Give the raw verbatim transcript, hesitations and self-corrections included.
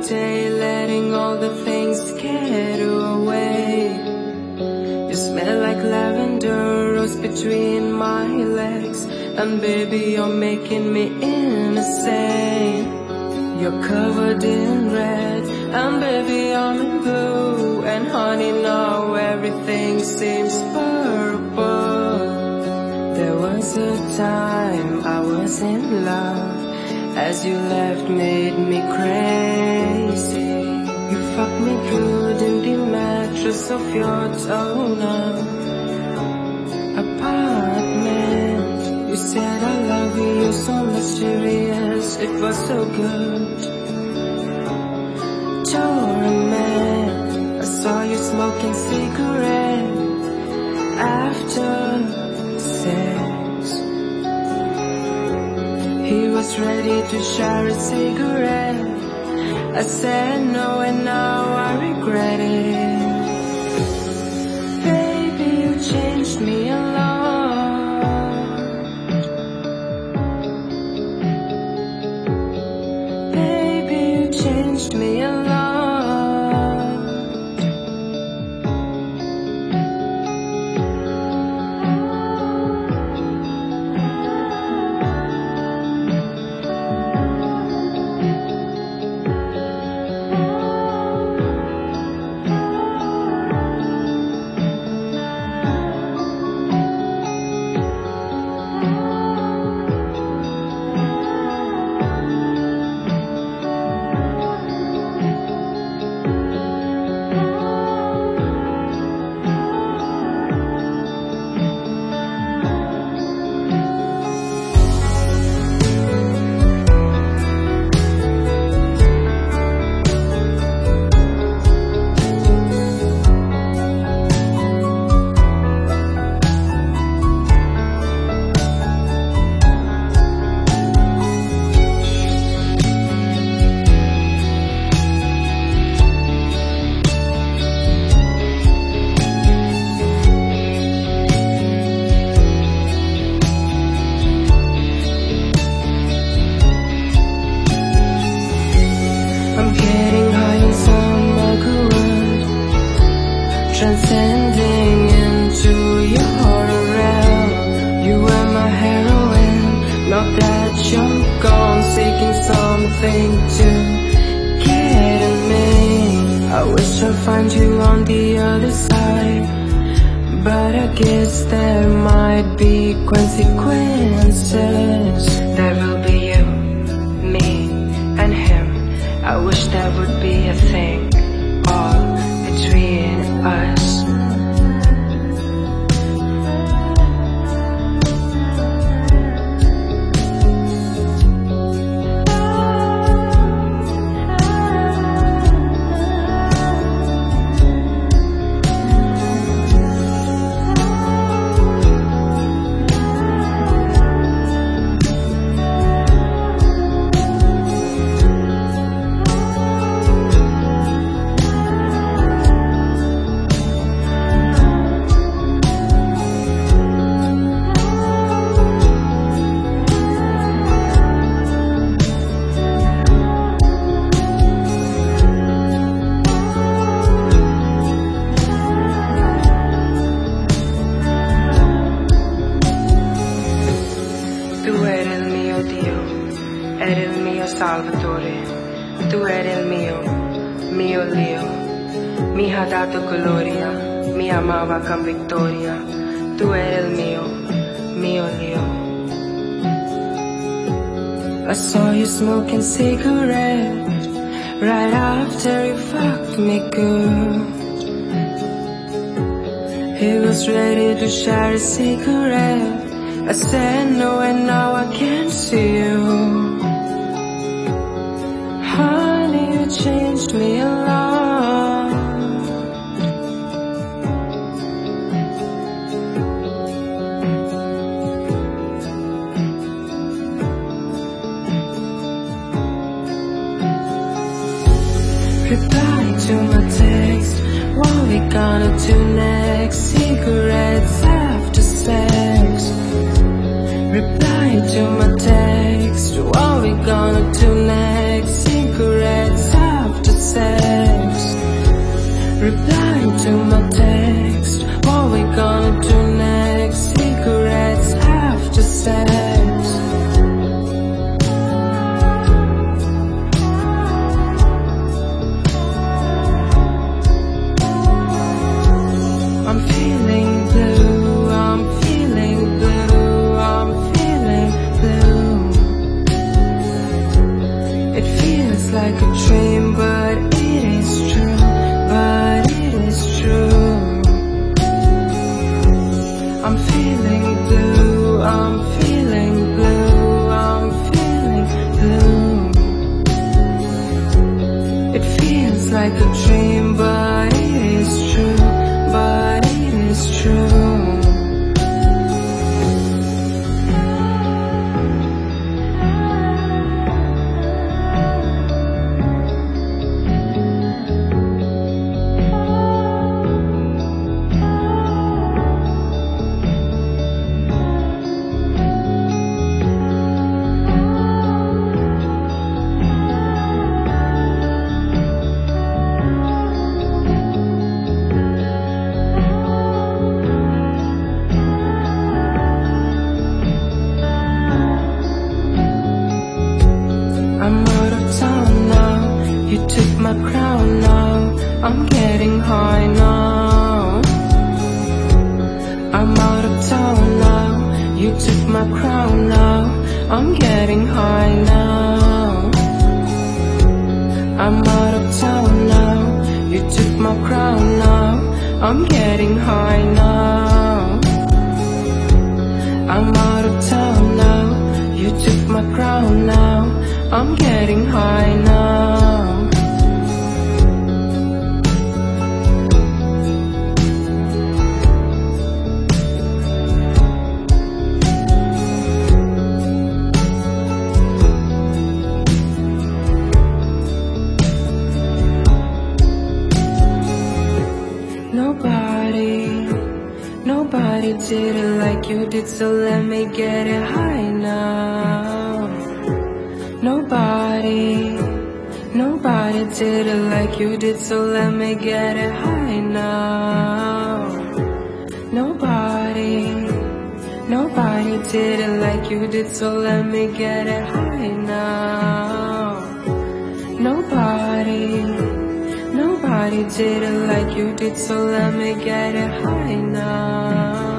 day, letting all the things get away. You smell like lavender rose between my legs, and baby, you're making me insane. You're covered in red, and baby, I'm in blue. And honey, now everything seems purple. There was a time I was in love, as you left made me crazy. You fucked me good in the mattress of your toner apartment. You said I love you, so mysterious, it was so good. Torment, I saw you smoking cigarette after sex. He was ready to share a cigarette. I said no, and now I regret it. Baby, you changed me a lot. Baby, you changed me a lot. Transcending into your realm. You were my heroine. Now that you're gone, seeking something to get in me. I wish I'd find you on the other side, but I guess there might be consequences. There will be you, me, and him. I wish there would be a thing all between us. Tu eres el mío Dio, eres el mío Salvatore. Tu eres el mío, mio Leo. Mi ha dato gloria, mi amava con victoria. Tu eres el mío, mio Leo. I saw you smoking cigarette right after you fucked me good. He was ready to share a cigarette. I said no, and now I can't see you. Honey, you changed me a lot. Reply to my text, what we gonna do next? Cigarettes after sex. Reply to my text, what we gonna do next? Cigarettes after feeling blue, I'm feeling blue, I'm feeling blue. It feels like a dream, but it is true, but it is true. I'm out of town now, you took my crown now, I'm getting high now. I'm out of town now, you took my crown now, I'm getting high now. I'm out of town now, you took my crown now, I'm getting high now. I'm out of town now, you took my crown now, I'm getting high now. Nobody, nobody did it like you did, so let me get it high now. Nobody, nobody did it like you did, so let me get it high now. Nobody, nobody did it like you did, so let me get it high now. Nobody, nobody did it like you did, so let me get it high now.